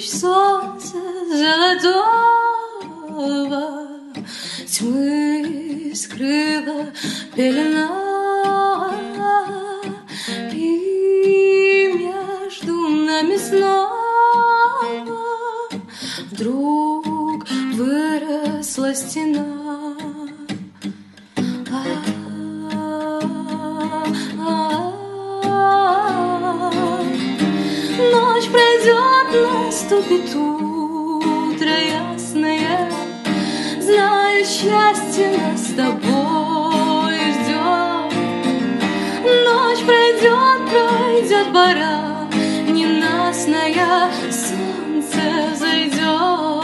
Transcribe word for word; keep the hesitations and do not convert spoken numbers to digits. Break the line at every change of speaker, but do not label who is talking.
луч солнца золотого тьмы скрыла пелена, и между нами снова вдруг выросла стена. Ночь пройдет, наступит утро ясное, знаю, счастье нас с тобой ждет. Ночь пройдет, пройдет пора ненастная, солнце зайдет.